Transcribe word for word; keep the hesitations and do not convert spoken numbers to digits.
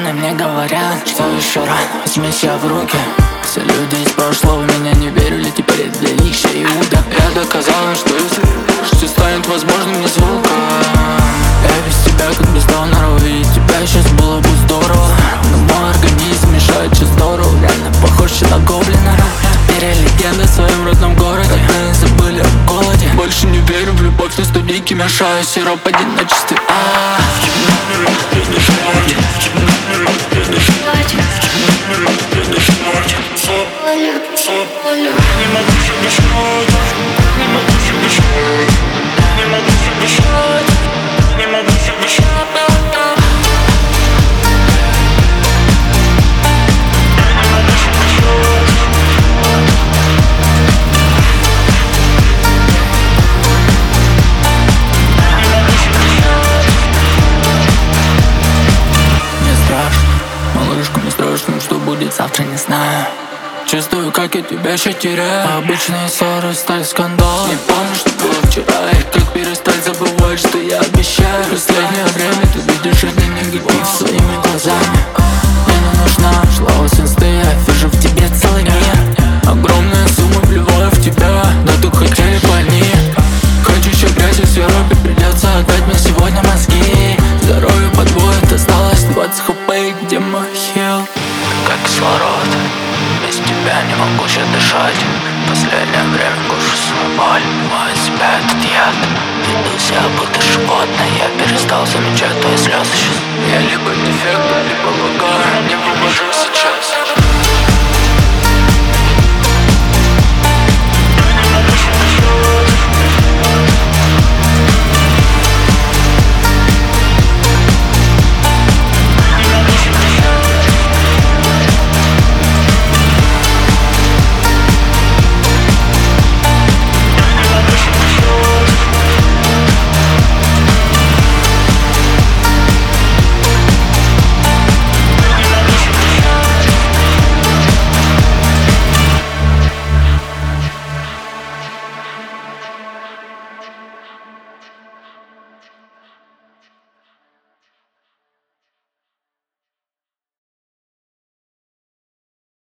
стороны мне говорят, что еще рано, возьми себя в руки. Все люди из прошлого меня не верили, теперь я для них ще Иуда. Я доказал, что если все станет возможным, не звука. Я без тебя как без донора, увидеть тебя сейчас было бы здорово. Но мой организм мешает, что здорово, реально похож на гоблина. Теперь я легенда в своем родном городе, мы забыли о голоде. Больше не верю в любовь, на студийке мешаю сироп в одиночестве. А-а-а. Что будет завтра, не знаю. Чувствую, как я тебя еще теряю. Обычные ссоры стали скандалом. Не помню, что было вчера, и как перестать забывать, что я обещаю. В последнее время ты видишь один негатив своими глазами. Мне не нужна шлава с инсты, я вижу в тебе целый мир. Огромные суммы вливаю в тебя, да тут хотели бы они. Хочу еще грязи в сиропе, придется отдать мне сегодня мозги. Здоровье подводит, осталось двадцать хп, где мой хил? Как кислород, без тебя не могу сейчас дышать. Последнее время кушу свою боль, мою себя этот яд. Веду себя будто животное, я перестал замечать твои слезы сейчас. Я либо дефект, либо лагаю, не вывожу сейчас.